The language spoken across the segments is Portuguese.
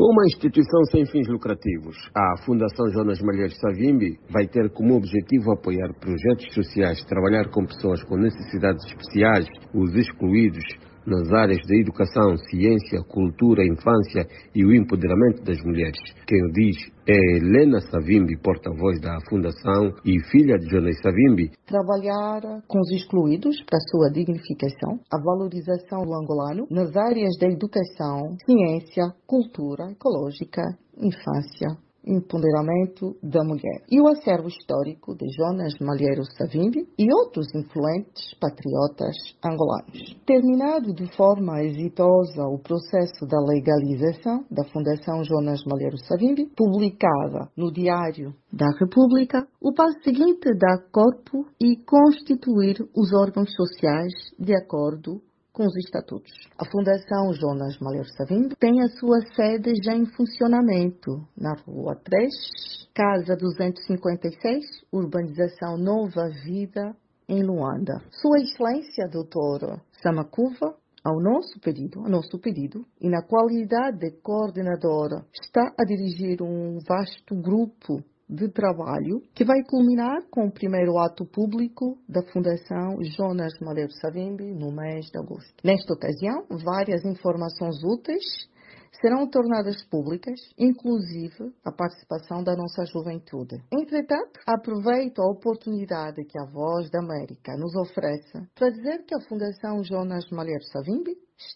Uma instituição sem fins lucrativos, a Fundação Jonas Malheiro Savimbi vai ter como objetivo apoiar projetos sociais, trabalhar com pessoas com necessidades especiais, os excluídos, nas áreas da educação, ciência, cultura, infância e o empoderamento das mulheres. Quem o diz é Helena Savimbi, porta-voz da Fundação e filha de Jonas Savimbi. Trabalhar com os excluídos para a sua dignificação, a valorização do angolano nas áreas da educação, ciência, cultura, ecológica, infância, empoderamento da mulher. E o acervo histórico de Jonas Malheiro Savimbi e outros influentes patriotas angolanos. Terminado de forma exitosa o processo da legalização da Fundação Jonas Malheiro Savimbi, publicada no Diário da República, o passo seguinte dá corpo e constituir os órgãos sociais de acordo com os estatutos. A Fundação Jonas Malheiro Savimbi tem a sua sede já em funcionamento na Rua 3, Casa 256, Urbanização Nova Vida, em Luanda. Sua Excelência Doutora Samakuva, ao nosso pedido, e na qualidade de coordenadora, está a dirigir um vasto grupo de trabalho que vai culminar com o primeiro ato público da Fundação Jonas Malheiro Savimbi no mês de agosto. Nesta ocasião, várias informações úteis serão tornadas públicas, inclusive a participação da nossa juventude. Entretanto, aproveito a oportunidade que a Voz da América nos oferece para dizer que a Fundação Jonas Malheiro Savimbi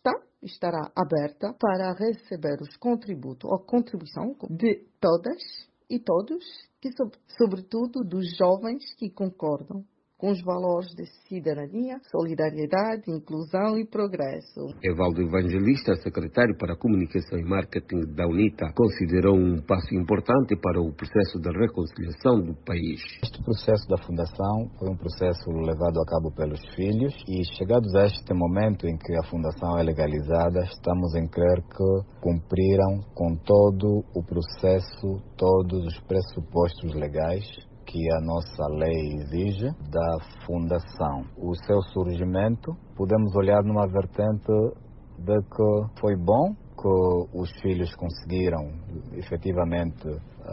estará aberta para receber os contributos ou contribuição de todas e todos, que sobretudo dos jovens que concordam com os valores de cidadania, solidariedade, inclusão e progresso. Evaldo Evangelista, secretário para a Comunicação e Marketing da UNITA, considerou um passo importante para o processo de reconciliação do país. Este processo da Fundação foi um processo levado a cabo pelos filhos e, chegados a este momento em que a Fundação é legalizada, estamos em crer que cumpriram com todo o processo, todos os pressupostos legais que a nossa lei exige da Fundação. O seu surgimento, podemos olhar numa vertente de que foi bom que os filhos conseguiram efetivamente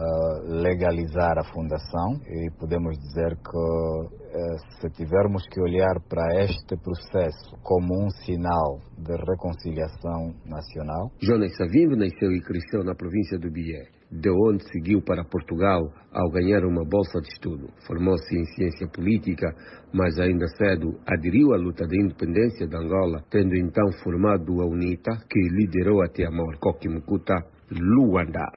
legalizar a Fundação, e podemos dizer que se tivermos que olhar para este processo como um sinal de reconciliação nacional. Jonas Savimbi nasceu e cresceu na província do Bié, de onde seguiu para Portugal ao ganhar uma bolsa de estudo. Formou-se em ciência política, mas ainda cedo aderiu à luta da independência de Angola, tendo então formado a UNITA, que liderou até a Morcoque Mucuta, Luanda.